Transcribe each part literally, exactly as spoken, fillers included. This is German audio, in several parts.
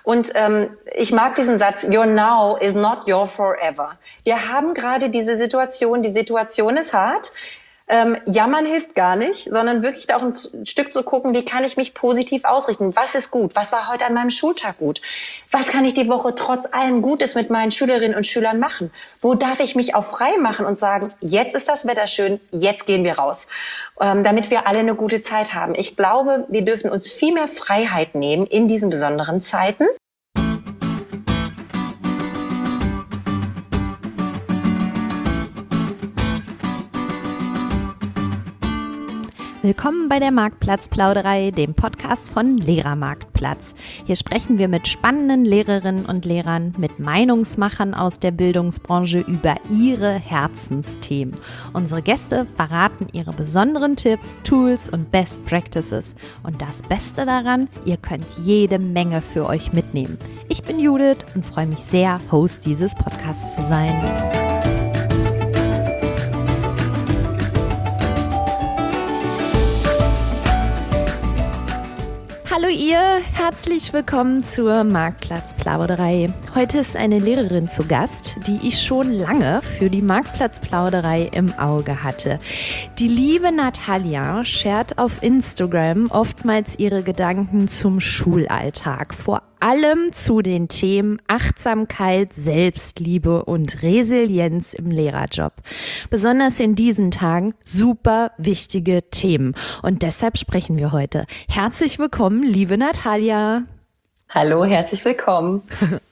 Und ähm, ich mag diesen Satz, your now is not your forever. Wir haben gerade diese Situation, die Situation ist hart. Ähm, jammern hilft gar nicht, sondern wirklich auch ein Stück zu gucken, wie kann ich mich positiv ausrichten? Was ist gut? Was war heute an meinem Schultag gut? Was kann ich die Woche trotz allem Gutes mit meinen Schülerinnen und Schülern machen? Wo darf ich mich auch frei machen und sagen, jetzt ist das Wetter schön, jetzt gehen wir raus, ähm, damit wir alle eine gute Zeit haben. Ich glaube, wir dürfen uns viel mehr Freiheit nehmen in diesen besonderen Zeiten. Willkommen bei der Marktplatzplauderei, dem Podcast von Lehrermarktplatz. Hier sprechen wir mit spannenden Lehrerinnen und Lehrern, mit Meinungsmachern aus der Bildungsbranche über ihre Herzensthemen. Unsere Gäste verraten ihre besonderen Tipps, Tools und Best Practices. Und das Beste daran, ihr könnt jede Menge für euch mitnehmen. Ich bin Judith und freue mich sehr, Host dieses Podcasts zu sein. Hallo ihr, herzlich willkommen zur Marktplatzplauderei. Heute ist eine Lehrerin zu Gast, die ich schon lange für die Marktplatzplauderei im Auge hatte. Die liebe Natalia shared auf Instagram oftmals ihre Gedanken zum Schulalltag, vor allem zu den Themen Achtsamkeit, Selbstliebe und Resilienz im Lehrerjob. Besonders in diesen Tagen super wichtige Themen. Und deshalb sprechen wir heute. Herzlich willkommen, liebe Natalia. Hallo, herzlich willkommen.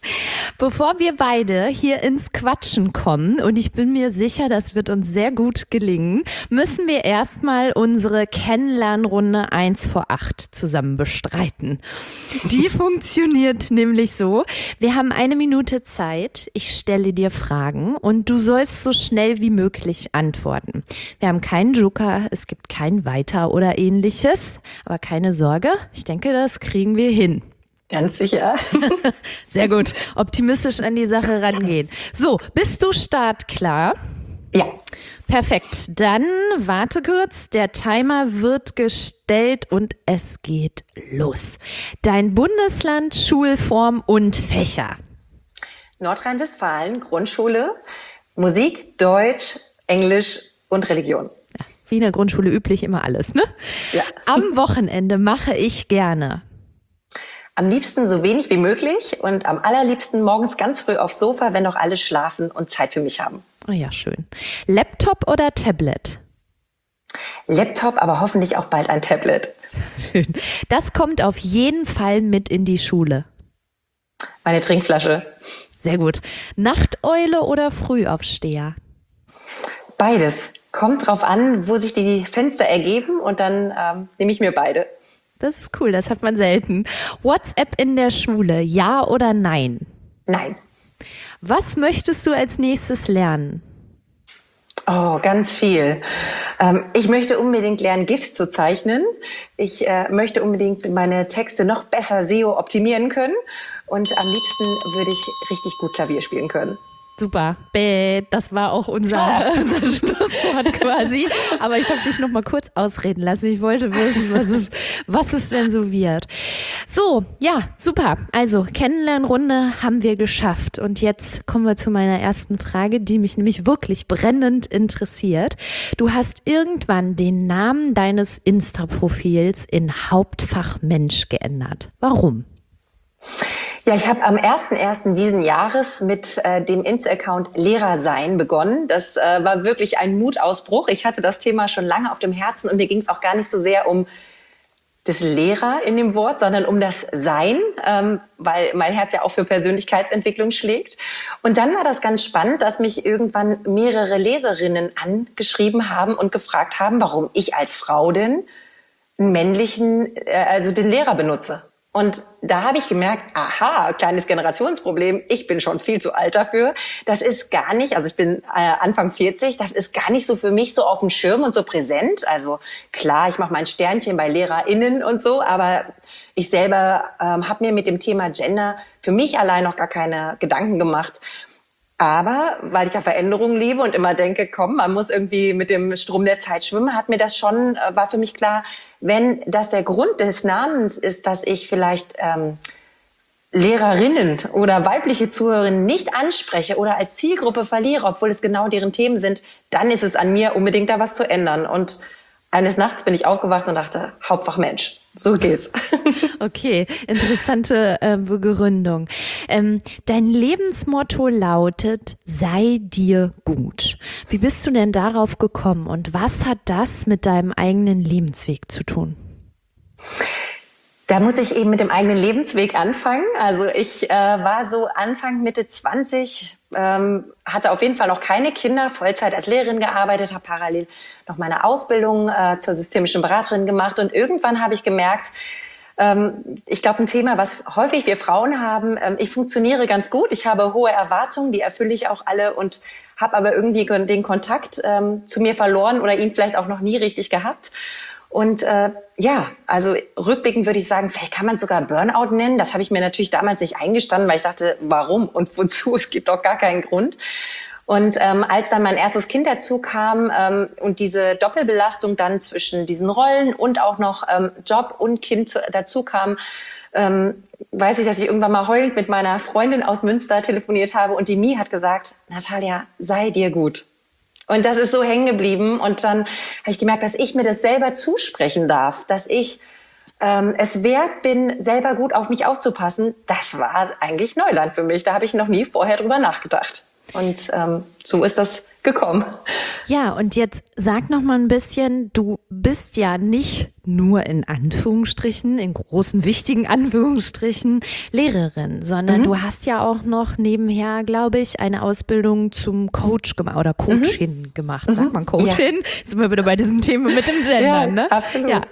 Bevor wir beide hier ins Quatschen kommen, und ich bin mir sicher, das wird uns sehr gut gelingen, müssen wir erstmal unsere Kennenlernrunde eins vor acht zusammen bestreiten. Die funktioniert nämlich so: Wir haben eine Minute Zeit, ich stelle dir Fragen und du sollst so schnell wie möglich antworten. Wir haben keinen Joker, es gibt kein Weiter oder ähnliches, aber keine Sorge, ich denke, das kriegen wir hin. Ganz sicher. Sehr gut. Optimistisch an die Sache rangehen. So, bist du startklar? Ja. Perfekt. Dann warte kurz. Der Timer wird gestellt und es geht los. Dein Bundesland, Schulform und Fächer. Nordrhein-Westfalen, Grundschule, Musik, Deutsch, Englisch und Religion. Ja, wie in der Grundschule üblich immer alles, ne? Ja. Am Wochenende mache ich gerne am liebsten so wenig wie möglich und am allerliebsten morgens ganz früh aufs Sofa, wenn noch alle schlafen und Zeit für mich haben. Oh ja, schön. Laptop oder Tablet? Laptop, aber hoffentlich auch bald ein Tablet. Schön. Das kommt auf jeden Fall mit in die Schule. Meine Trinkflasche. Sehr gut. Nachteule oder Frühaufsteher? Beides. Kommt drauf an, wo sich die Fenster ergeben und dann ähm, nehme ich mir beide. Das ist cool, das hat man selten. WhatsApp in der Schule, ja oder nein? Nein. Was möchtest du als nächstes lernen? Oh, ganz viel. Ähm, ich möchte unbedingt lernen, GIFs zu zeichnen. Ich äh, möchte unbedingt meine Texte noch besser S E O optimieren können. Und am liebsten würde ich richtig gut Klavier spielen können. Super, Bäh, das war auch unser, unser Schlusswort quasi. Aber ich habe dich noch mal kurz ausreden lassen. Ich wollte wissen, was es, was es denn so wird. So, ja, super. Also, Kennenlernrunde haben wir geschafft. Und jetzt kommen wir zu meiner ersten Frage, die mich nämlich wirklich brennend interessiert. Du hast irgendwann den Namen deines Insta-Profils in Hauptfach Mensch geändert. Warum? Ja, ich habe am ersten ersten diesen Jahres mit äh, dem Insta-Account Lehrer sein begonnen. Das äh, war wirklich ein Mutausbruch. Ich hatte das Thema schon lange auf dem Herzen und mir ging es auch gar nicht so sehr um das Lehrer in dem Wort, sondern um das Sein, ähm, weil mein Herz ja auch für Persönlichkeitsentwicklung schlägt. Und dann war das ganz spannend, dass mich irgendwann mehrere Leserinnen angeschrieben haben und gefragt haben, warum ich als Frau denn einen männlichen, äh, also den Lehrer benutze. Und da habe ich gemerkt, aha, kleines Generationsproblem, ich bin schon viel zu alt dafür. Das ist gar nicht, also ich bin äh, Anfang vierzig, das ist gar nicht so für mich so auf dem Schirm und so präsent. Also klar, ich mache mein Sternchen bei LehrerInnen und so, aber ich selber ähm, habe mir mit dem Thema Gender für mich allein noch gar keine Gedanken gemacht. Aber weil ich ja Veränderungen liebe und immer denke, komm, man muss irgendwie mit dem Strom der Zeit schwimmen, hat mir das schon, war für mich klar, wenn das der Grund des Namens ist, dass ich vielleicht ähm, Lehrerinnen oder weibliche Zuhörerinnen nicht anspreche oder als Zielgruppe verliere, obwohl es genau deren Themen sind, dann ist es an mir, unbedingt da was zu ändern. Und eines Nachts bin ich aufgewacht und dachte, Hauptfach Mensch, so geht's. Okay, interessante äh, Begründung. Ähm, dein Lebensmotto lautet, sei dir gut. Wie bist du denn darauf gekommen und was hat das mit deinem eigenen Lebensweg zu tun? Da muss ich eben mit dem eigenen Lebensweg anfangen. Also ich äh, war so Anfang, Mitte zwanzig, ähm, hatte auf jeden Fall noch keine Kinder, Vollzeit als Lehrerin gearbeitet, habe parallel noch meine Ausbildung äh, zur systemischen Beraterin gemacht. Und irgendwann habe ich gemerkt, ähm, ich glaube, ein Thema, was häufig wir Frauen haben, ähm, ich funktioniere ganz gut, ich habe hohe Erwartungen, die erfülle ich auch alle und habe aber irgendwie den Kontakt ähm, zu mir verloren oder ihn vielleicht auch noch nie richtig gehabt. Und äh, ja, also rückblickend würde ich sagen, vielleicht kann man es sogar Burnout nennen. Das habe ich mir natürlich damals nicht eingestanden, weil ich dachte, warum und wozu? Es gibt doch gar keinen Grund. Und ähm, als dann mein erstes Kind dazu kam ähm, und diese Doppelbelastung dann zwischen diesen Rollen und auch noch ähm, Job und Kind dazu kam, ähm, weiß ich, dass ich irgendwann mal heulend mit meiner Freundin aus Münster telefoniert habe und die Mi hat gesagt, Natalia, sei dir gut. Und das ist so hängen geblieben. Und dann habe ich gemerkt, dass ich mir das selber zusprechen darf, dass ich ähm, es wert bin, selber gut auf mich aufzupassen. Das war eigentlich Neuland für mich. Da habe ich noch nie vorher drüber nachgedacht. Und ähm, so ist das gekommen. Ja, und jetzt sag noch mal ein bisschen, du bist ja nicht nur in Anführungsstrichen, in großen, wichtigen Anführungsstrichen, Lehrerin, sondern mhm. du hast ja auch noch nebenher, glaube ich, eine Ausbildung zum Coach gemacht oder Coachin mhm. gemacht. Sagt man Coachin? Ja. Sind wir wieder bei diesem Thema mit dem Gender, ja, ne? Absolut. Ja.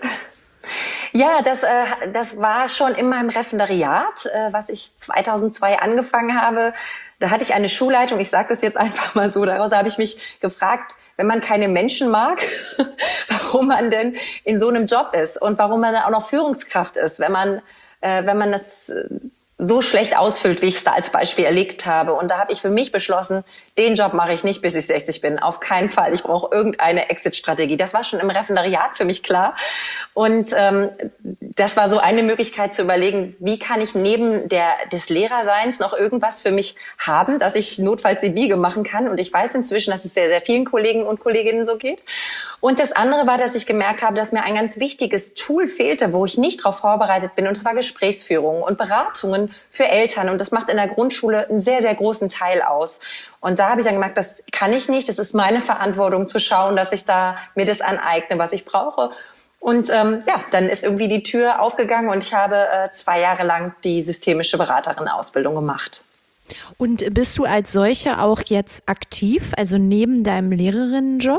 Ja, das, äh, das war schon in meinem Referendariat, äh, was ich zweitausendzwei angefangen habe. Da hatte ich eine Schulleitung, ich sage das jetzt einfach mal so, daraus habe ich mich gefragt, wenn man keine Menschen mag, warum man denn in so einem Job ist und warum man dann auch noch Führungskraft ist, wenn man, äh, wenn man das so schlecht ausfüllt, wie ich es da als Beispiel erlebt habe. Und da habe ich für mich beschlossen, den Job mache ich nicht, bis ich sechzig bin. Auf keinen Fall. Ich brauche irgendeine Exit-Strategie. Das war schon im Referendariat für mich klar. Und ähm, das war so eine Möglichkeit zu überlegen, wie kann ich neben der des Lehrerseins noch irgendwas für mich haben, dass ich notfalls die Biege machen kann. Und ich weiß inzwischen, dass es sehr, sehr vielen Kollegen und Kolleginnen so geht. Und das andere war, dass ich gemerkt habe, dass mir ein ganz wichtiges Tool fehlte, wo ich nicht darauf vorbereitet bin. Und zwar Gesprächsführung und Beratungen für Eltern. Und das macht in der Grundschule einen sehr, sehr großen Teil aus. Und da habe ich dann gemerkt, das kann ich nicht. Das ist meine Verantwortung zu schauen, dass ich da mir das aneigne, was ich brauche. Und ähm, ja, dann ist irgendwie die Tür aufgegangen und ich habe äh, zwei Jahre lang die systemische Beraterin-Ausbildung gemacht. Und bist du als solche auch jetzt aktiv, also neben deinem Lehrerinnenjob?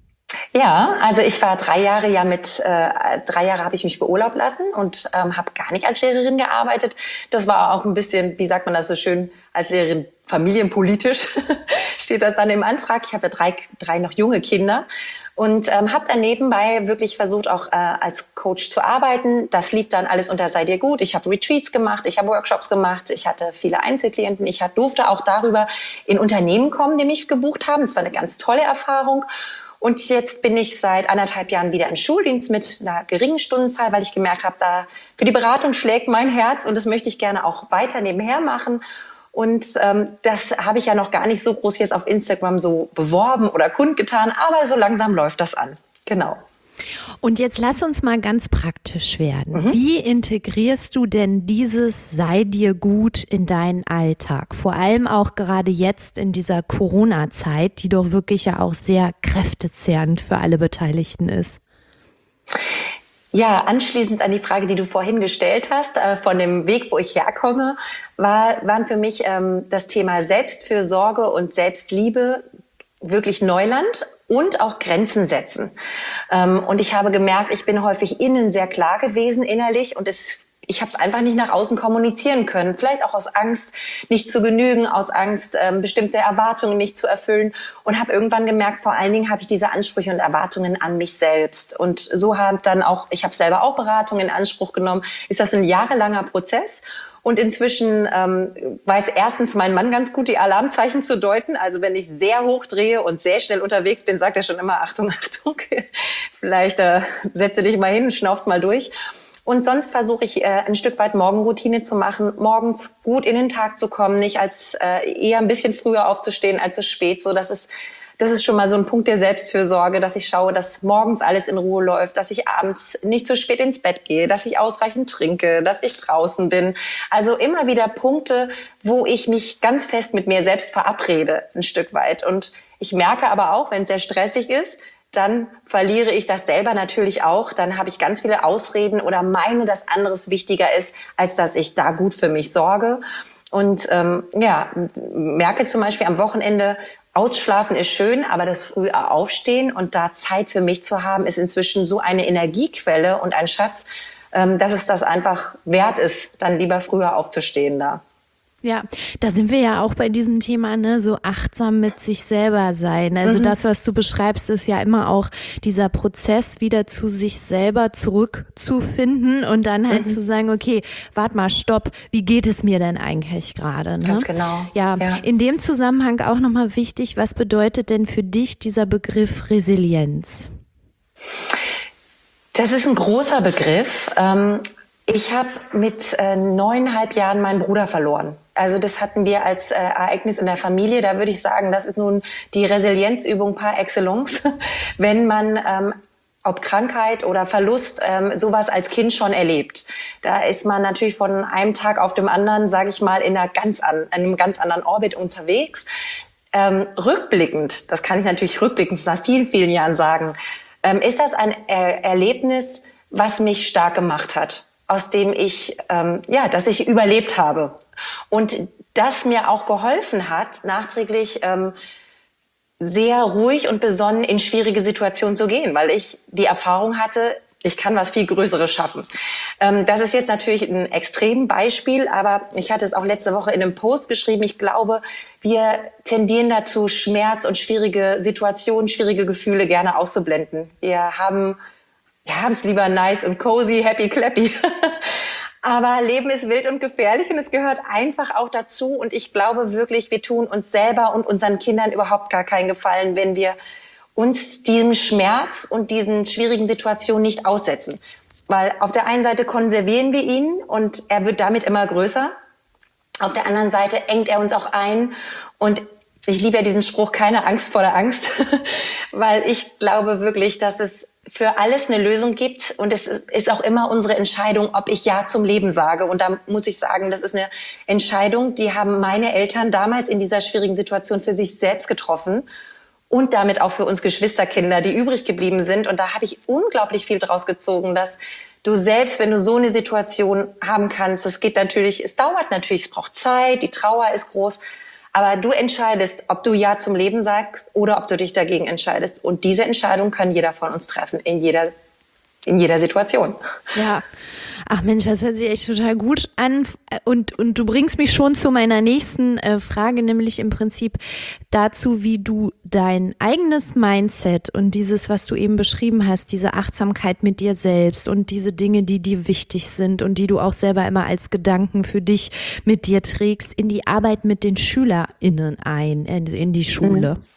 Ja, also ich war drei Jahre ja mit, äh, drei Jahre habe ich mich beurlauben lassen und ähm, habe gar nicht als Lehrerin gearbeitet. Das war auch ein bisschen, wie sagt man das so schön, als Lehrerin familienpolitisch steht das dann im Antrag. Ich habe ja drei, drei noch junge Kinder und ähm, habe dann nebenbei wirklich versucht, auch äh, als Coach zu arbeiten. Das lief dann alles unter Sei dir gut. Ich habe Retreats gemacht, ich habe Workshops gemacht, ich hatte viele Einzelklienten. Ich durfte auch darüber in Unternehmen kommen, die mich gebucht haben. Das war eine ganz tolle Erfahrung. Und jetzt bin ich seit anderthalb Jahren wieder im Schuldienst mit einer geringen Stundenzahl, weil ich gemerkt habe, da für die Beratung schlägt mein Herz und das möchte ich gerne auch weiter nebenher machen. Und ähm, das habe ich ja noch gar nicht so groß jetzt auf Instagram so beworben oder kundgetan, aber so langsam läuft das an. Genau. Und jetzt lass uns mal ganz praktisch werden. Mhm. Wie integrierst du denn dieses Sei dir gut in deinen Alltag? Vor allem auch gerade jetzt in dieser Corona-Zeit, die doch wirklich ja auch sehr kräftezehrend für alle Beteiligten ist. Ja, anschließend an die Frage, die du vorhin gestellt hast, äh, von dem Weg, wo ich herkomme, war, waren für mich ähm, das Thema Selbstfürsorge und Selbstliebe wirklich Neuland und auch Grenzen setzen. Ähm, und ich habe gemerkt, ich bin häufig innen sehr klar gewesen innerlich und es, ich habe es einfach nicht nach außen kommunizieren können. Vielleicht auch aus Angst, nicht zu genügen, aus Angst, ähm, bestimmte Erwartungen nicht zu erfüllen und habe irgendwann gemerkt, vor allen Dingen habe ich diese Ansprüche und Erwartungen an mich selbst. Und so habe dann auch, ich habe selber auch Beratung in Anspruch genommen, ist das ein jahrelanger Prozess. Und inzwischen ähm, weiß erstens mein Mann ganz gut, die Alarmzeichen zu deuten. Also wenn ich sehr hoch drehe und sehr schnell unterwegs bin, sagt er schon immer, Achtung, Achtung, vielleicht äh, setze dich mal hin und schnaufst mal durch. Und sonst versuche ich äh, ein Stück weit Morgenroutine zu machen, morgens gut in den Tag zu kommen, nicht als äh, eher ein bisschen früher aufzustehen als zu spät. So, das ist das ist schon mal so ein Punkt der Selbstfürsorge, dass ich schaue, dass morgens alles in Ruhe läuft, dass ich abends nicht zu spät ins Bett gehe, dass ich ausreichend trinke, dass ich draußen bin. Also immer wieder Punkte, wo ich mich ganz fest mit mir selbst verabrede, ein Stück weit. Und ich merke aber auch, wenn es sehr stressig ist, dann verliere ich das selber natürlich auch. Dann habe ich ganz viele Ausreden oder meine, dass anderes wichtiger ist, als dass ich da gut für mich sorge. Und ähm, ja, merke zum Beispiel am Wochenende, Ausschlafen ist schön, aber das frühe Aufstehen und da Zeit für mich zu haben, ist inzwischen so eine Energiequelle und ein Schatz, ähm, dass es das einfach wert ist, dann lieber früher aufzustehen da. Ja, da sind wir ja auch bei diesem Thema, ne, so achtsam mit sich selber sein. Also mhm. das, was du beschreibst, ist ja immer auch dieser Prozess, wieder zu sich selber zurückzufinden und dann halt mhm. zu sagen, okay, warte mal, stopp, wie geht es mir denn eigentlich gerade? Ne? Ganz genau. Ja, ja, in dem Zusammenhang auch nochmal wichtig, was bedeutet denn für dich dieser Begriff Resilienz? Das ist ein großer Begriff. Ähm, Ich habe mit äh, neuneinhalb Jahren meinen Bruder verloren. Also das hatten wir als äh, Ereignis in der Familie. Da würde ich sagen, das ist nun die Resilienzübung par excellence, wenn man ähm, ob Krankheit oder Verlust ähm, sowas als Kind schon erlebt. Da ist man natürlich von einem Tag auf dem anderen, sage ich mal, in einer ganz an, einem ganz anderen Orbit unterwegs. Ähm, rückblickend, das kann ich natürlich rückblickend nach vielen, vielen Jahren sagen, ähm, ist das ein er- Erlebnis, was mich stark gemacht hat, aus dem ich, ähm, ja, dass ich überlebt habe. Und das mir auch geholfen hat, nachträglich ähm, sehr ruhig und besonnen in schwierige Situationen zu gehen, weil ich die Erfahrung hatte, ich kann was viel Größeres schaffen. Ähm, das ist jetzt natürlich ein Extrembeispiel, aber ich hatte es auch letzte Woche in einem Post geschrieben. Ich glaube, wir tendieren dazu, Schmerz und schwierige Situationen, schwierige Gefühle gerne auszublenden. Wir haben Wir haben es lieber nice und cozy, happy, clappy. Aber Leben ist wild und gefährlich und es gehört einfach auch dazu. Und ich glaube wirklich, wir tun uns selber und unseren Kindern überhaupt gar keinen Gefallen, wenn wir uns diesem Schmerz und diesen schwierigen Situationen nicht aussetzen. Weil auf der einen Seite konservieren wir ihn und er wird damit immer größer. Auf der anderen Seite engt er uns auch ein. Und ich liebe ja diesen Spruch, keine Angst vor der Angst. Weil ich glaube wirklich, dass es für alles eine Lösung gibt und es ist auch immer unsere Entscheidung, ob ich Ja zum Leben sage. Und da muss ich sagen, das ist eine Entscheidung, die haben meine Eltern damals in dieser schwierigen Situation für sich selbst getroffen und damit auch für uns Geschwisterkinder, die übrig geblieben sind. Und da habe ich unglaublich viel draus gezogen, dass du selbst, wenn du so eine Situation haben kannst, es geht natürlich, es dauert natürlich, es braucht Zeit, die Trauer ist groß, aber du entscheidest, ob du Ja zum Leben sagst oder ob du dich dagegen entscheidest. Und diese Entscheidung kann jeder von uns treffen, in jeder, in jeder Situation. Ja. Ach Mensch, das hört sich echt total gut an. Und, und du bringst mich schon zu meiner nächsten äh, Frage, nämlich im Prinzip dazu, wie du dein eigenes Mindset und dieses, was du eben beschrieben hast, diese Achtsamkeit mit dir selbst und diese Dinge, die dir wichtig sind und die du auch selber immer als Gedanken für dich mit dir trägst, in die Arbeit mit den SchülerInnen ein, in, in die Schule. Mhm.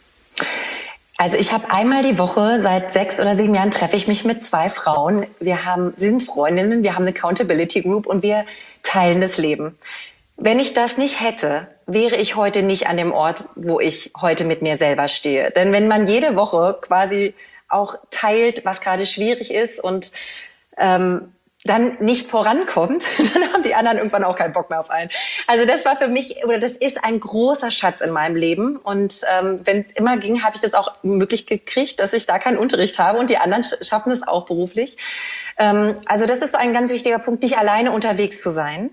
Also ich habe einmal die Woche, seit sechs oder sieben Jahren treffe ich mich mit zwei Frauen. Wir haben, sind Freundinnen, wir haben eine Accountability Group und wir teilen das Leben. Wenn ich das nicht hätte, wäre ich heute nicht an dem Ort, wo ich heute mit mir selber stehe. Denn wenn man jede Woche quasi auch teilt, was gerade schwierig ist und ähm, dann nicht vorankommt, dann haben die anderen irgendwann auch keinen Bock mehr auf einen. Also das war für mich, oder das ist ein großer Schatz in meinem Leben. Und ähm, wenn es immer ging, habe ich das auch möglich gekriegt, dass ich da keinen Unterricht habe und die anderen schaffen es auch beruflich. Ähm, also das ist so ein ganz wichtiger Punkt, nicht alleine unterwegs zu sein.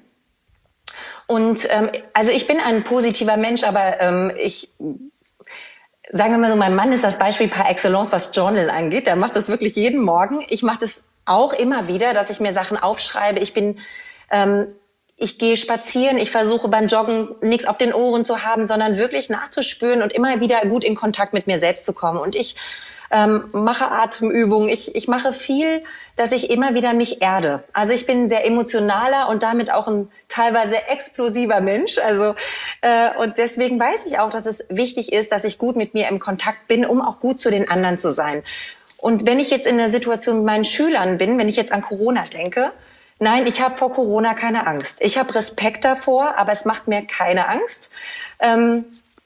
Und ähm, also ich bin ein positiver Mensch, aber ähm, ich... Sagen wir mal so, mein Mann ist das Beispiel par excellence, was Journal angeht. Der macht das wirklich jeden Morgen. Ich mache das auch immer wieder, dass ich mir Sachen aufschreibe. Ich bin, ähm, ich gehe spazieren. Ich versuche beim Joggen nichts auf den Ohren zu haben, sondern wirklich nachzuspüren und immer wieder gut in Kontakt mit mir selbst zu kommen. Und ich ähm, mache Atemübungen. Ich, ich mache viel, dass ich immer wieder mich erde. Also ich bin ein sehr emotionaler und damit auch ein teilweise explosiver Mensch. Also äh, und deswegen weiß ich auch, dass es wichtig ist, dass ich gut mit mir im Kontakt bin, um auch gut zu den anderen zu sein. Und wenn ich jetzt in der Situation mit meinen Schülern bin, wenn ich jetzt an Corona denke, nein, ich habe vor Corona keine Angst. Ich habe Respekt davor, aber es macht mir keine Angst. Ähm,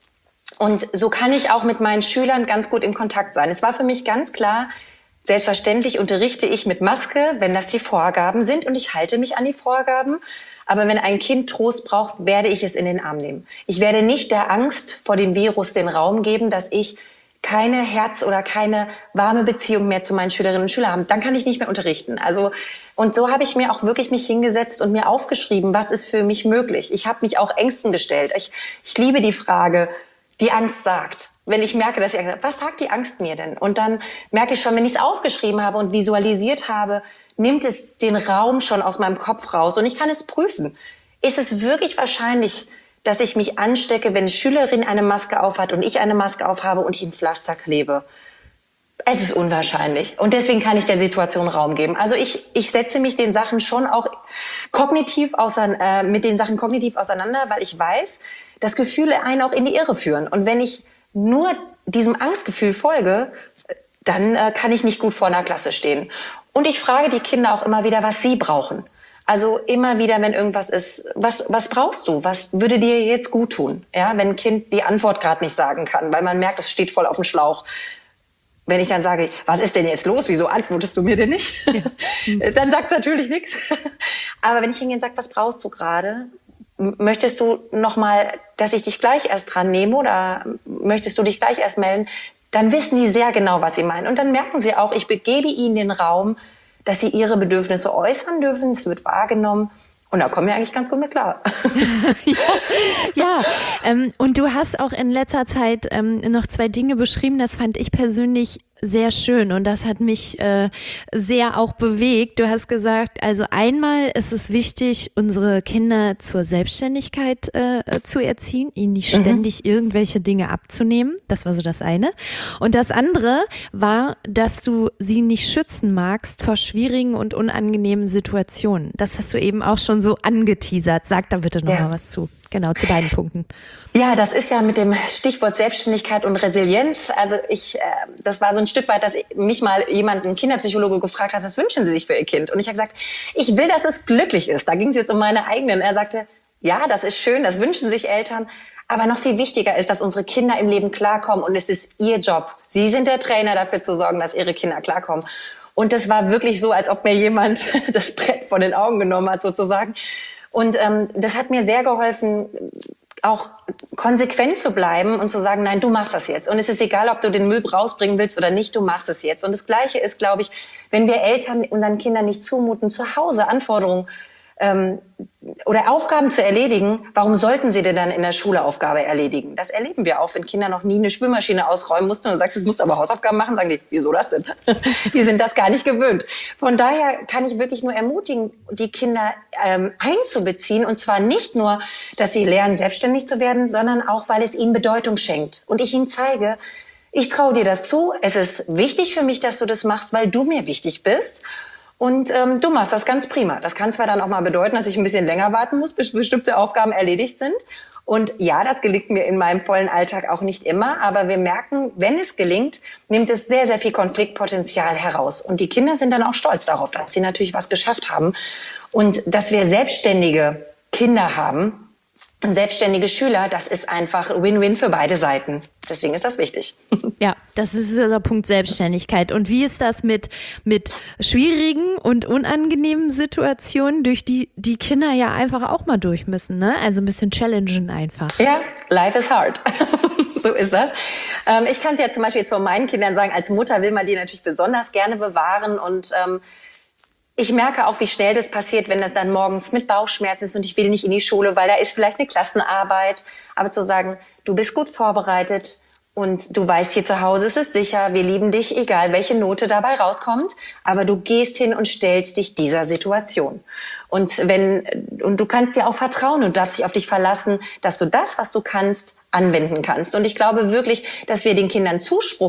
und so kann ich auch mit meinen Schülern ganz gut in Kontakt sein. Es war für mich ganz klar, selbstverständlich unterrichte ich mit Maske, wenn das die Vorgaben sind, und ich halte mich an die Vorgaben. Aber wenn ein Kind Trost braucht, werde ich es in den Arm nehmen. Ich werde nicht der Angst vor dem Virus den Raum geben, dass ich keine Herz- oder keine warme Beziehung mehr zu meinen Schülerinnen und Schülern habe. Dann kann ich nicht mehr unterrichten. Also, und so habe ich mir auch wirklich mich hingesetzt und mir aufgeschrieben, was ist für mich möglich. Ich habe mich auch Ängsten gestellt. Ich, ich liebe die Frage, die Angst sagt. Wenn ich merke, dass ich Angst habe, was sagt die Angst mir denn? Und dann merke ich schon, wenn ich es aufgeschrieben habe und visualisiert habe, nimmt es den Raum schon aus meinem Kopf raus und ich kann es prüfen. Ist es wirklich wahrscheinlich, dass ich mich anstecke, wenn eine Schülerin eine Maske aufhat und ich eine Maske aufhabe und ich ein Pflaster klebe? Es ist unwahrscheinlich. Und deswegen kann ich der Situation Raum geben. Also ich, ich setze mich den Sachen schon auch kognitiv ausein, äh, mit den Sachen kognitiv auseinander, weil ich weiß, dass Gefühle einen auch in die Irre führen. Und wenn ich nur diesem Angstgefühl folge, dann äh, kann ich nicht gut vor einer Klasse stehen. Und ich frage die Kinder auch immer wieder, was sie brauchen. Also immer wieder, wenn irgendwas ist, was, was brauchst du? Was würde dir jetzt gut tun? Ja, wenn ein Kind die Antwort gerade nicht sagen kann, weil man merkt, es steht voll auf dem Schlauch. Wenn ich dann sage, was ist denn jetzt los? Wieso antwortest du mir denn nicht? Ja. Dann sagt es natürlich nichts. Aber wenn ich hingehen und sage, was brauchst du gerade? Möchtest du noch mal, dass ich dich gleich erst dran nehme oder möchtest du dich gleich erst melden? Dann wissen die sehr genau, was sie meinen. Und dann merken sie auch, ich begebe ihnen den Raum, dass sie ihre Bedürfnisse äußern dürfen. Es wird wahrgenommen. Und da kommen wir eigentlich ganz gut mit klar. ja, ja ähm, und du hast auch in letzter Zeit ähm, noch zwei Dinge beschrieben, das fand ich persönlich sehr schön und das hat mich äh, sehr auch bewegt. Du hast gesagt, also einmal ist es wichtig, unsere Kinder zur Selbstständigkeit äh, zu erziehen, ihnen nicht ständig mhm. irgendwelche Dinge abzunehmen. Das war so das eine. Und das andere war, dass du sie nicht schützen magst vor schwierigen und unangenehmen Situationen. Das hast du eben auch schon so angeteasert. Sag da bitte noch ja. mal was zu. Genau, zu beiden Punkten. Ja, das ist ja mit dem Stichwort Selbstständigkeit und Resilienz. Also ich, äh, das war so ein Stück weit, dass mich mal jemand, ein Kinderpsychologe, gefragt hat, was wünschen Sie sich für Ihr Kind? Und ich habe gesagt, ich will, dass es glücklich ist. Da ging es jetzt um meine eigenen. Er sagte, ja, das ist schön, das wünschen sich Eltern. Aber noch viel wichtiger ist, dass unsere Kinder im Leben klarkommen. Und es ist Ihr Job. Sie sind der Trainer, dafür zu sorgen, dass Ihre Kinder klarkommen. Und das war wirklich so, als ob mir jemand das Brett von den Augen genommen hat, sozusagen. Und ähm, das hat mir sehr geholfen, auch konsequent zu bleiben und zu sagen, nein, du machst das jetzt. Und es ist egal, ob du den Müll rausbringen willst oder nicht, du machst es jetzt. Und das Gleiche ist, glaube ich, wenn wir Eltern unseren Kindern nicht zumuten, zu Hause Anforderungen ähm, oder Aufgaben zu erledigen, warum sollten sie denn dann in der Schule Aufgabe erledigen? Das erleben wir auch, wenn Kinder noch nie eine Spülmaschine ausräumen mussten und du sagst, du musst aber Hausaufgaben machen, sagen die, wieso das denn? Die sind das gar nicht gewöhnt. Von daher kann ich wirklich nur ermutigen, die Kinder ähm, einzubeziehen, und zwar nicht nur, dass sie lernen, selbstständig zu werden, sondern auch, weil es ihnen Bedeutung schenkt. Und ich ihnen zeige, ich traue dir das zu, es ist wichtig für mich, dass du das machst, weil du mir wichtig bist. Und ähm, du machst das ganz prima. Das kann zwar dann auch mal bedeuten, dass ich ein bisschen länger warten muss, bis bestimmte Aufgaben erledigt sind. Und ja, das gelingt mir in meinem vollen Alltag auch nicht immer. Aber wir merken, wenn es gelingt, nimmt es sehr, sehr viel Konfliktpotenzial heraus. Und die Kinder sind dann auch stolz darauf, dass sie natürlich was geschafft haben. Und dass wir selbstständige Kinder haben, selbstständige Schüler, das ist einfach Win-Win für beide Seiten. Deswegen ist das wichtig. Ja, das ist der Punkt Selbstständigkeit. Und wie ist das mit, mit schwierigen und unangenehmen Situationen, durch die die Kinder ja einfach auch mal durch müssen, ne? Also ein bisschen challengen einfach. Ja, life is hard. So ist das. Ähm, ich kann es ja zum Beispiel jetzt von meinen Kindern sagen, als Mutter will man die natürlich besonders gerne bewahren und ähm, ich merke auch, wie schnell das passiert, wenn das dann morgens mit Bauchschmerzen ist und ich will nicht in die Schule, weil da ist vielleicht eine Klassenarbeit. Aber zu sagen, du bist gut vorbereitet und du weißt, hier zu Hause ist es sicher, wir lieben dich, egal welche Note dabei rauskommt. Aber du gehst hin und stellst dich dieser Situation. Und wenn, und du kannst dir auch vertrauen und darfst dich auf dich verlassen, dass du das, was du kannst, anwenden kannst. Und ich glaube wirklich, dass wir den Kindern Zuspruch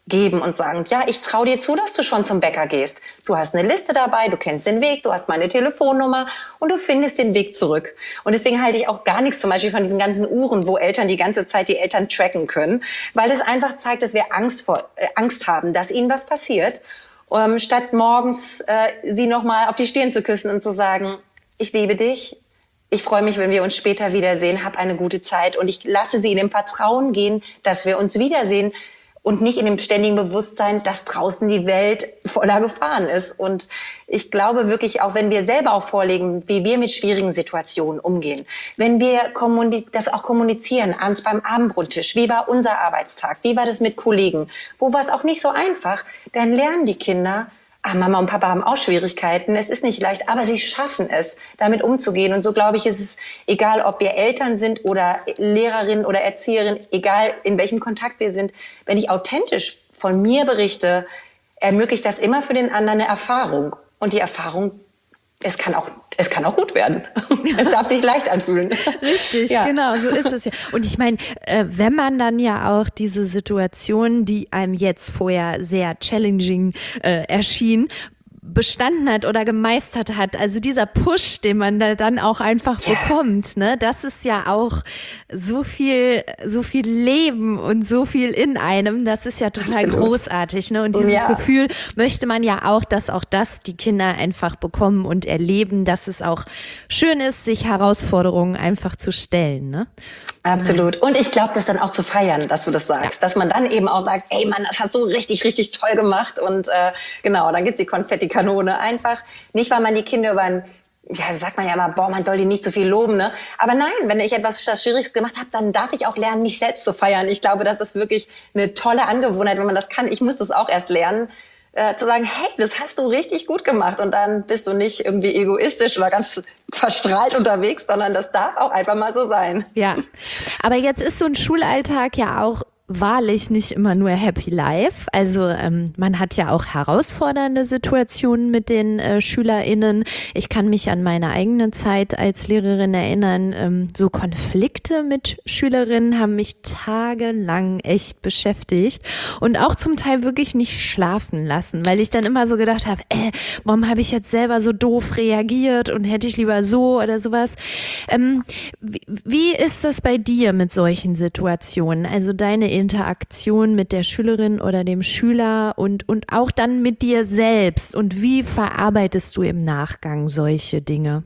geben und sagen, ja, ich traue dir zu, dass du schon zum Bäcker gehst. Du hast eine Liste dabei, du kennst den Weg, du hast meine Telefonnummer und du findest den Weg zurück. Und deswegen halte ich auch gar nichts zum Beispiel von diesen ganzen Uhren, wo Eltern die ganze Zeit die Eltern tracken können, weil es einfach zeigt, dass wir Angst vor, äh, Angst haben, dass ihnen was passiert, ähm, statt morgens äh, sie nochmal auf die Stirn zu küssen und zu sagen, ich liebe dich, ich freue mich, wenn wir uns später wiedersehen, hab eine gute Zeit und ich lasse sie in dem Vertrauen gehen, dass wir uns wiedersehen, und nicht in dem ständigen Bewusstsein, dass draußen die Welt voller Gefahren ist. Und ich glaube wirklich, auch wenn wir selber auch vorlegen, wie wir mit schwierigen Situationen umgehen, wenn wir das auch kommunizieren, abends beim Abendbrottisch, wie war unser Arbeitstag, wie war das mit Kollegen, wo war es auch nicht so einfach, dann lernen die Kinder, ah, Mama und Papa haben auch Schwierigkeiten, es ist nicht leicht, aber sie schaffen es, damit umzugehen. Und so glaube ich, ist es egal, ob wir Eltern sind oder Lehrerin oder Erzieherin, egal in welchem Kontakt wir sind, wenn ich authentisch von mir berichte, ermöglicht das immer für den anderen eine Erfahrung. Und die Erfahrung, es kann auch, es kann auch gut werden. Es darf sich leicht anfühlen. Richtig, ja. Genau, so ist es ja. Und ich meine, äh, wenn man dann ja auch diese Situation, die einem jetzt vorher sehr challenging äh, erschien, bestanden hat oder gemeistert hat, also dieser Push, den man da dann auch einfach yeah. bekommt, ne, das ist ja auch so viel, so viel Leben und so viel in einem, das ist ja total Absolut. großartig, ne, und dieses ja. Gefühl möchte man ja auch, dass auch das die Kinder einfach bekommen und erleben, dass es auch schön ist, sich Herausforderungen einfach zu stellen, ne. Absolut. Und ich glaube, das dann auch zu feiern, dass du das sagst. Ja. Dass man dann eben auch sagt, ey Mann, das hast du richtig, richtig toll gemacht. Und äh, genau, dann gibt's die Konfettikanone. Einfach, nicht weil man die Kinder über ein, ja, sagt man ja immer, boah, man soll die nicht so viel loben, ne? Aber nein, wenn ich etwas Schwieriges gemacht habe, dann darf ich auch lernen, mich selbst zu feiern. Ich glaube, das ist wirklich eine tolle Angewohnheit, wenn man das kann. Ich muss das auch erst lernen. Äh, zu sagen, hey, das hast du richtig gut gemacht und dann bist du nicht irgendwie egoistisch oder ganz verstrahlt unterwegs, sondern das darf auch einfach mal so sein. Ja, aber jetzt ist so ein Schulalltag ja auch wahrlich nicht immer nur Happy Life. Also ähm, man hat ja auch herausfordernde Situationen mit den äh, SchülerInnen. Ich kann mich an meine eigene Zeit als Lehrerin erinnern. Ähm, so Konflikte mit Schülerinnen haben mich tagelang echt beschäftigt und auch zum Teil wirklich nicht schlafen lassen, weil ich dann immer so gedacht habe, äh, warum habe ich jetzt selber so doof reagiert und hätte ich lieber so oder sowas. Ähm, wie, wie ist das bei dir mit solchen Situationen? Also deine Interaktion mit der Schülerin oder dem Schüler und, und auch dann mit dir selbst und wie verarbeitest du im Nachgang solche Dinge?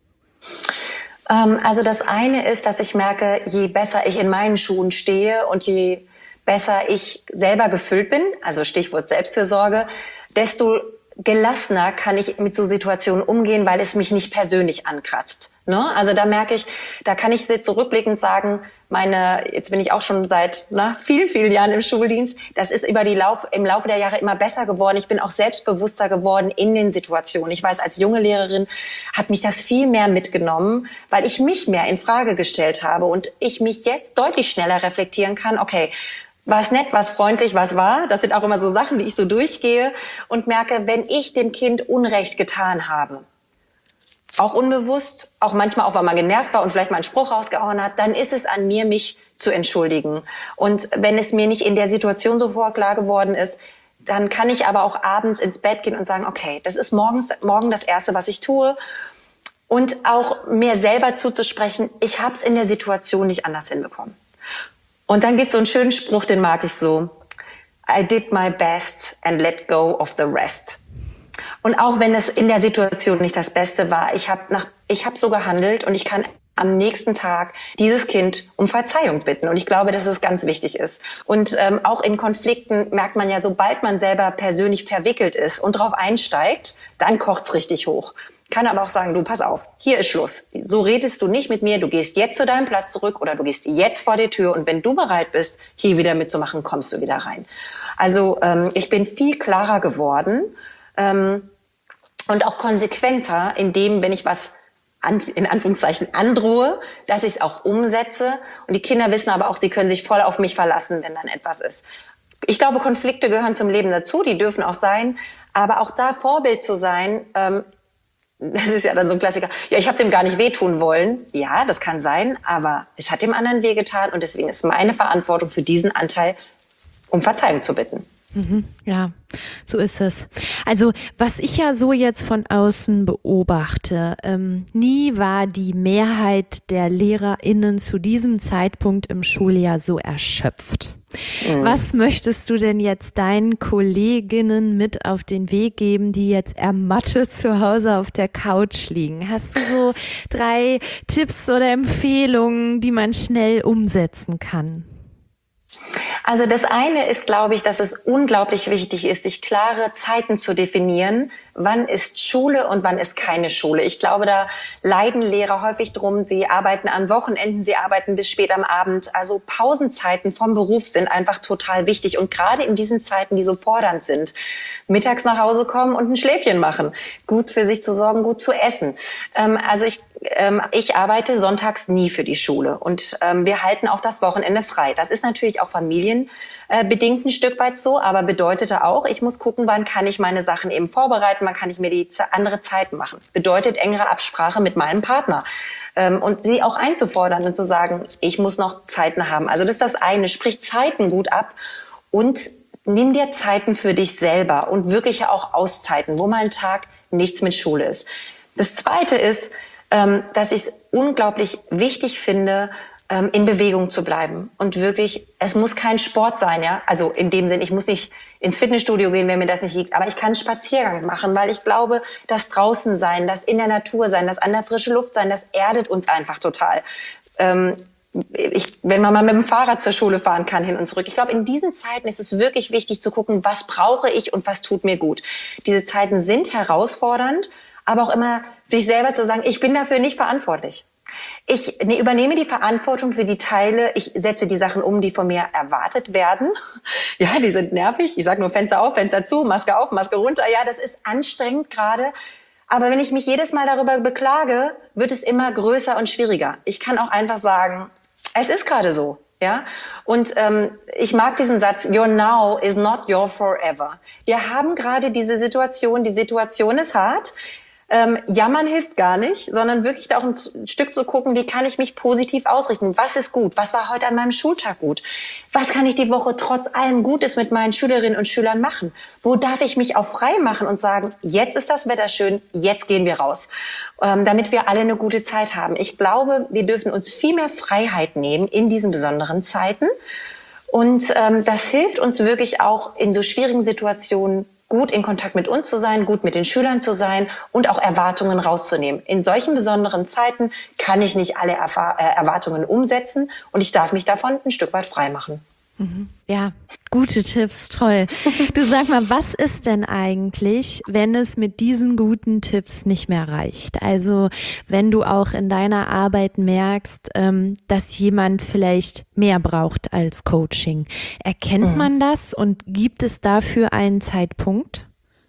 Ähm, also das eine ist, dass ich merke, je besser ich in meinen Schuhen stehe und je besser ich selber gefüllt bin, also Stichwort Selbstfürsorge, desto gelassener kann ich mit so Situationen umgehen, weil es mich nicht persönlich ankratzt. Ne? Also da merke ich, da kann ich jetzt zurückblickend sagen, meine, jetzt bin ich auch schon seit na, vielen, vielen Jahren im Schuldienst, das ist über die Lauf, im Laufe der Jahre immer besser geworden. Ich bin auch selbstbewusster geworden in den Situationen. Ich weiß, als junge Lehrerin hat mich das viel mehr mitgenommen, weil ich mich mehr in Frage gestellt habe und ich mich jetzt deutlich schneller reflektieren kann, okay, was nett, was freundlich, was war. Das sind auch immer so Sachen, die ich so durchgehe und merke, wenn ich dem Kind Unrecht getan habe, auch unbewusst, auch manchmal auch, weil man genervt war und vielleicht mal einen Spruch rausgehauen hat, dann ist es an mir, mich zu entschuldigen. Und wenn es mir nicht in der Situation so klar geworden ist, dann kann ich aber auch abends ins Bett gehen und sagen, okay, das ist morgens, morgen das Erste, was ich tue. Und auch mir selber zuzusprechen, ich habe es in der Situation nicht anders hinbekommen. Und dann gibt's so einen schönen Spruch, den mag ich so. I did my best and let go of the rest. Und auch wenn es in der Situation nicht das Beste war, ich habe nach, ich habe so gehandelt und ich kann am nächsten Tag dieses Kind um Verzeihung bitten. Und ich glaube, dass es ganz wichtig ist. Und ähm, auch in Konflikten merkt man ja, sobald man selber persönlich verwickelt ist und drauf einsteigt, dann kocht's richtig hoch. Kann aber auch sagen, du, pass auf, hier ist Schluss. So redest du nicht mit mir, du gehst jetzt zu deinem Platz zurück oder du gehst jetzt vor die Tür und wenn du bereit bist, hier wieder mitzumachen, kommst du wieder rein. Also ähm, ich bin viel klarer geworden ähm, und auch konsequenter in dem, wenn ich was an, in Anführungszeichen androhe, dass ich es auch umsetze. Und die Kinder wissen aber auch, sie können sich voll auf mich verlassen, wenn dann etwas ist. Ich glaube, Konflikte gehören zum Leben dazu, die dürfen auch sein, aber auch da Vorbild zu sein, ähm, das ist ja dann so ein Klassiker. Ja, ich habe dem gar nicht wehtun wollen. Ja, das kann sein, aber es hat dem anderen wehgetan und deswegen ist meine Verantwortung für diesen Anteil, um Verzeihung zu bitten. Mhm, ja, so ist es. Also was ich ja so jetzt von außen beobachte, ähm, nie war die Mehrheit der LehrerInnen zu diesem Zeitpunkt im Schuljahr so erschöpft. Mhm. Was möchtest du denn jetzt deinen Kolleginnen mit auf den Weg geben, die jetzt ermattet zu Hause auf der Couch liegen? Hast du so drei Tipps oder Empfehlungen, die man schnell umsetzen kann? Also das eine ist, glaube ich, dass es unglaublich wichtig ist, sich klare Zeiten zu definieren. Wann ist Schule und wann ist keine Schule? Ich glaube, da leiden Lehrer häufig drum. Sie arbeiten an Wochenenden, sie arbeiten bis spät am Abend. Also Pausenzeiten vom Beruf sind einfach total wichtig. Und gerade in diesen Zeiten, die so fordernd sind, mittags nach Hause kommen und ein Schläfchen machen, gut für sich zu sorgen, gut zu essen. Ähm, also ich ähm, ich arbeite sonntags nie für die Schule und ähm, wir halten auch das Wochenende frei. Das ist natürlich auch familienbedingt ein Stück weit so, aber bedeutete auch, ich muss gucken, wann kann ich meine Sachen eben vorbereiten, wann kann ich mir die andere Zeit machen. Bedeutet engere Absprache mit meinem Partner ähm, und sie auch einzufordern und zu sagen, ich muss noch Zeiten haben. Also das ist das eine, sprich Zeiten gut ab und nimm dir Zeiten für dich selber und wirklich auch Auszeiten, wo mal ein Tag nichts mit Schule ist. Das zweite ist, ähm, dass ich es unglaublich wichtig finde, ähm, in Bewegung zu bleiben. Und wirklich, es muss kein Sport sein, ja. Also in dem Sinn, ich muss nicht ins Fitnessstudio gehen, wenn mir das nicht liegt. Aber ich kann einen Spaziergang machen, weil ich glaube, das draußen sein, das in der Natur sein, das an der frischen Luft sein, das erdet uns einfach total. Ähm, Ich, wenn man mal mit dem Fahrrad zur Schule fahren kann, hin und zurück. Ich glaube, in diesen Zeiten ist es wirklich wichtig zu gucken, was brauche ich und was tut mir gut. Diese Zeiten sind herausfordernd, aber auch immer sich selber zu sagen, ich bin dafür nicht verantwortlich. Ich ne, übernehme die Verantwortung für die Teile, ich setze die Sachen um, die von mir erwartet werden. Ja, die sind nervig. Ich sage nur Fenster auf, Fenster zu, Maske auf, Maske runter. Ja, das ist anstrengend gerade. Aber wenn ich mich jedes Mal darüber beklage, wird es immer größer und schwieriger. Ich kann auch einfach sagen, es ist gerade so, ja. Und ähm, ich mag diesen Satz: Your now is not your forever. Wir haben gerade diese Situation. Die Situation ist hart. Ähm, jammern hilft gar nicht, sondern wirklich auch ein Stück zu gucken, wie kann ich mich positiv ausrichten? Was ist gut? Was war heute an meinem Schultag gut? Was kann ich die Woche trotz allem Gutes mit meinen Schülerinnen und Schülern machen? Wo darf ich mich auch frei machen und sagen, jetzt ist das Wetter schön, jetzt gehen wir raus, ähm, damit wir alle eine gute Zeit haben. Ich glaube, wir dürfen uns viel mehr Freiheit nehmen in diesen besonderen Zeiten. Und ähm, das hilft uns wirklich auch in so schwierigen Situationen, gut in Kontakt mit uns zu sein, gut mit den Schülern zu sein und auch Erwartungen rauszunehmen. In solchen besonderen Zeiten kann ich nicht alle Erfa- äh, Erwartungen umsetzen und ich darf mich davon ein Stück weit frei machen. Ja, gute Tipps, toll. Du, sag mal, was ist denn eigentlich, wenn es mit diesen guten Tipps nicht mehr reicht? Also wenn du auch in deiner Arbeit merkst, ähm, dass jemand vielleicht mehr braucht als Coaching. Erkennt mhm. man das und gibt es dafür einen Zeitpunkt?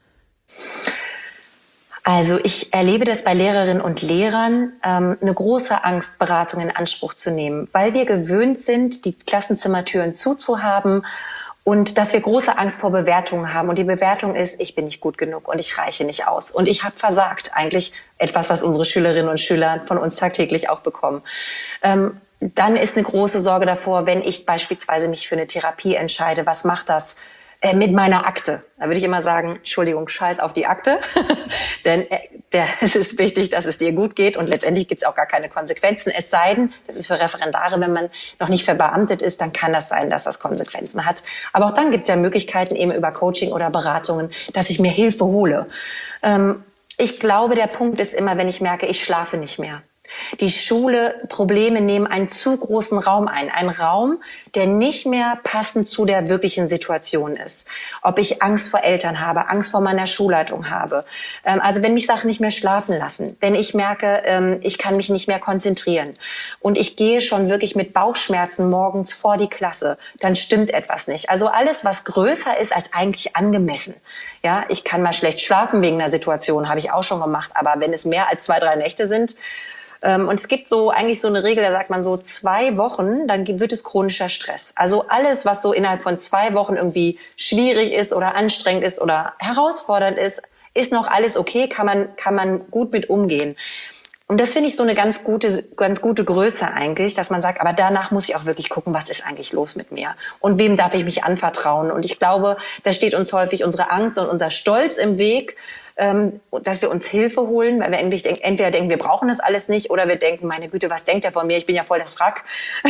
Also ich erlebe das bei Lehrerinnen und Lehrern, ähm, eine große Angst, Beratung in Anspruch zu nehmen, weil wir gewöhnt sind, die Klassenzimmertüren zuzuhaben und dass wir große Angst vor Bewertungen haben. Und die Bewertung ist, ich bin nicht gut genug und ich reiche nicht aus. Und ich habe versagt. Eigentlich etwas, was unsere Schülerinnen und Schüler von uns tagtäglich auch bekommen. Ähm, dann ist eine große Sorge davor, wenn ich beispielsweise mich für eine Therapie entscheide, was macht das mit meiner Akte? Da würde ich immer sagen, Entschuldigung, scheiß auf die Akte. Denn äh, der, es ist wichtig, dass es dir gut geht und letztendlich gibt es auch gar keine Konsequenzen. Es sei denn, das ist für Referendare, wenn man noch nicht verbeamtet ist, dann kann das sein, dass das Konsequenzen hat. Aber auch dann gibt es ja Möglichkeiten eben über Coaching oder Beratungen, dass ich mir Hilfe hole. Ähm, ich glaube, der Punkt ist immer, wenn ich merke, ich schlafe nicht mehr. Die Schule, Probleme nehmen einen zu großen Raum ein. Ein Raum, der nicht mehr passend zu der wirklichen Situation ist. Ob ich Angst vor Eltern habe, Angst vor meiner Schulleitung habe. Ähm, also wenn mich Sachen nicht mehr schlafen lassen. Wenn ich merke, ähm, ich kann mich nicht mehr konzentrieren. Und ich gehe schon wirklich mit Bauchschmerzen morgens vor die Klasse. Dann stimmt etwas nicht. Also alles, was größer ist als eigentlich angemessen. Ja, ich kann mal schlecht schlafen wegen einer Situation, habe ich auch schon gemacht. Aber wenn es mehr als zwei, drei Nächte sind, und es gibt so eigentlich so eine Regel, da sagt man so zwei Wochen, dann wird es chronischer Stress. Also alles, was so innerhalb von zwei Wochen irgendwie schwierig ist oder anstrengend ist oder herausfordernd ist, ist noch alles okay, kann man, kann man gut mit umgehen. Und das finde ich so eine ganz gute, ganz gute Größe eigentlich, dass man sagt, aber danach muss ich auch wirklich gucken, was ist eigentlich los mit mir? Und wem darf ich mich anvertrauen? Und ich glaube, da steht uns häufig unsere Angst und unser Stolz im Weg, ähm, dass wir uns Hilfe holen, weil wir eigentlich denk, entweder denken, wir brauchen das alles nicht, oder wir denken, meine Güte, was denkt der von mir? Ich bin ja voll das Wrack.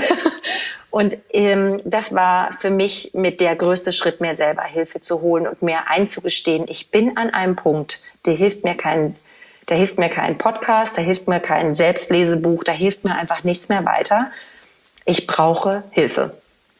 Und ähm, das war für mich mit der größte Schritt, mir selber Hilfe zu holen und mir einzugestehen, ich bin an einem Punkt, der hilft mir kein Da hilft mir kein Podcast, da hilft mir kein Selbstlesebuch, da hilft mir einfach nichts mehr weiter. Ich brauche Hilfe.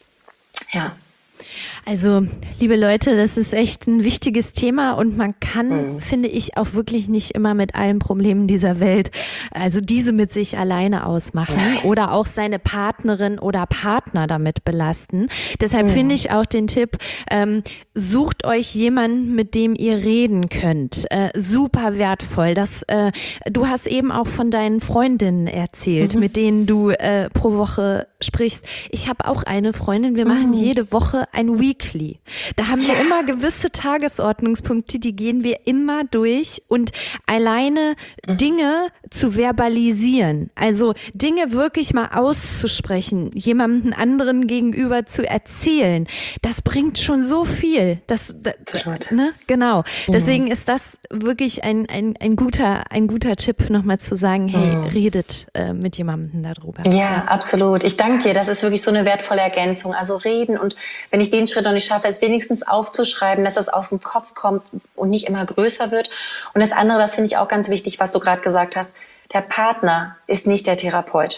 Ja. Also, liebe Leute, das ist echt ein wichtiges Thema und man kann, mhm. finde ich, auch wirklich nicht immer mit allen Problemen dieser Welt, also diese mit sich alleine ausmachen oder auch seine Partnerin oder Partner damit belasten. Deshalb mhm. finde ich auch den Tipp, ähm, sucht euch jemanden, mit dem ihr reden könnt. Äh, super wertvoll. Das, äh, du hast eben auch von deinen Freundinnen erzählt, mhm. mit denen du äh, pro Woche sprichst. Ich habe auch eine Freundin, wir machen mhm. jede Woche ein Weekly. Da haben wir immer gewisse Tagesordnungspunkte, die gehen wir immer durch und alleine Dinge zu verbalisieren, also Dinge wirklich mal auszusprechen, jemandem anderen gegenüber zu erzählen, das bringt schon so viel. Das, das ne? Genau. Mhm. Deswegen ist das wirklich ein, ein, ein guter, ein guter Tipp, nochmal zu sagen, hey, mhm. redet äh, mit jemandem darüber. Ja, ja, absolut. Ich danke dir. Das ist wirklich so eine wertvolle Ergänzung. Also reden, und wenn ich den Schritt noch nicht schaffe, es wenigstens aufzuschreiben, dass das aus dem Kopf kommt und nicht immer größer wird. Und das andere, das finde ich auch ganz wichtig, was du gerade gesagt hast, der Partner ist nicht der Therapeut.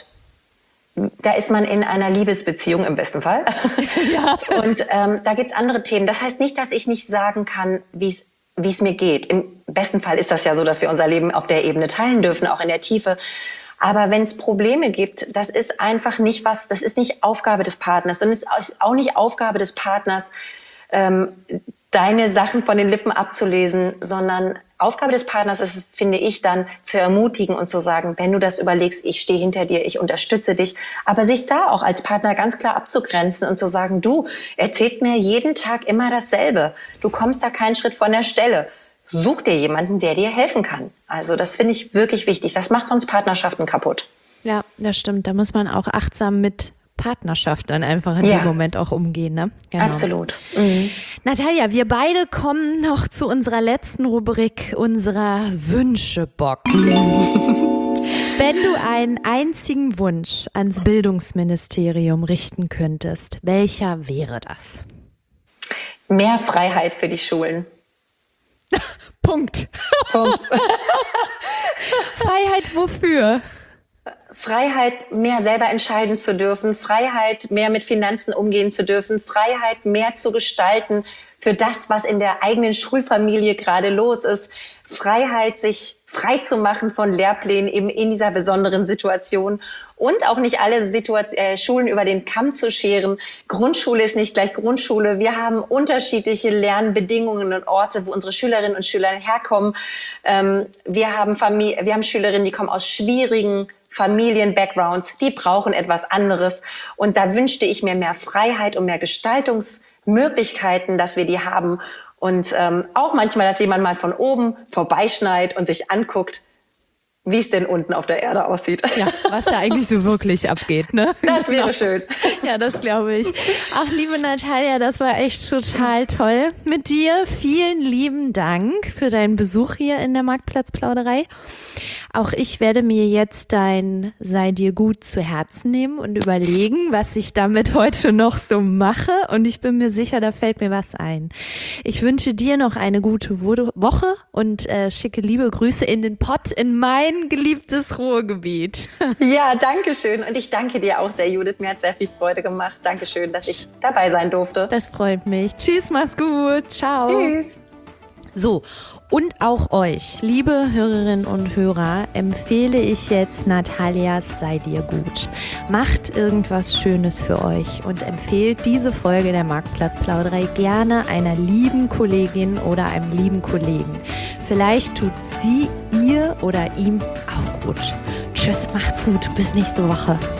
Da ist man in einer Liebesbeziehung im besten Fall. Ja. Und ähm, da gibt's andere Themen. Das heißt nicht, dass ich nicht sagen kann, wie es wie es mir geht. Im besten Fall ist das ja so, dass wir unser Leben auf der Ebene teilen dürfen, auch in der Tiefe. Aber wenn es Probleme gibt, das ist einfach nicht was, das ist nicht Aufgabe des Partners. Und es ist auch nicht Aufgabe des Partners, ähm, deine Sachen von den Lippen abzulesen, sondern Aufgabe des Partners ist, finde ich, dann zu ermutigen und zu sagen, wenn du das überlegst, ich stehe hinter dir, ich unterstütze dich, aber sich da auch als Partner ganz klar abzugrenzen und zu sagen, du erzählst mir jeden Tag immer dasselbe, du kommst da keinen Schritt von der Stelle. Such dir jemanden, der dir helfen kann. Also das finde ich wirklich wichtig. Das macht sonst Partnerschaften kaputt. Ja, das stimmt. Da muss man auch achtsam mit Partnerschaft dann einfach in ja. dem Moment auch umgehen. Ne? Genau. Absolut. Mhm. Natalia, wir beide kommen noch zu unserer letzten Rubrik, unserer Wünschebox. Wenn du einen einzigen Wunsch ans Bildungsministerium richten könntest, welcher wäre das? Mehr Freiheit für die Schulen. Punkt. Punkt. Freiheit wofür? Freiheit, mehr selber entscheiden zu dürfen, Freiheit, mehr mit Finanzen umgehen zu dürfen, Freiheit, mehr zu gestalten für das, was in der eigenen Schulfamilie gerade los ist, Freiheit, sich frei zu machen von Lehrplänen eben in dieser besonderen Situation und auch nicht alle Situa- äh, Schulen über den Kamm zu scheren. Grundschule ist nicht gleich Grundschule. Wir haben unterschiedliche Lernbedingungen und Orte, wo unsere Schülerinnen und Schüler herkommen. Ähm, wir haben Familie, wir haben Schülerinnen, die kommen aus schwierigen Familien-Backgrounds, die brauchen etwas anderes. Und da wünschte ich mir mehr Freiheit und mehr Gestaltungsmöglichkeiten, dass wir die haben. Und ähm, auch manchmal, dass jemand mal von oben vorbeischneit und sich anguckt, wie es denn unten auf der Erde aussieht. Ja, was da eigentlich so wirklich abgeht, ne? Das wäre schön. Ja, das glaube ich. Ach, liebe Natalia, das war echt total toll mit dir. Vielen lieben Dank für deinen Besuch hier in der Marktplatzplauderei. Auch ich werde mir jetzt dein Sei dir gut zu Herzen nehmen und überlegen, was ich damit heute noch so mache. Und ich bin mir sicher, da fällt mir was ein. Ich wünsche dir noch eine gute Woche und äh, schicke liebe Grüße in den Pott, in mein geliebtes Ruhrgebiet. Ja, danke schön. Und ich danke dir auch sehr, Judith. Mir hat sehr viel Freude gemacht. Dankeschön, dass ich dabei sein durfte. Das freut mich. Tschüss, mach's gut. Ciao. Tschüss. So, und auch euch, liebe Hörerinnen und Hörer, empfehle ich jetzt Natalias Sei dir gut. Macht irgendwas Schönes für euch und empfehlt diese Folge der Marktplatzplauderei gerne einer lieben Kollegin oder einem lieben Kollegen. Vielleicht tut sie ihr oder ihm auch gut. Tschüss, macht's gut, bis nächste Woche.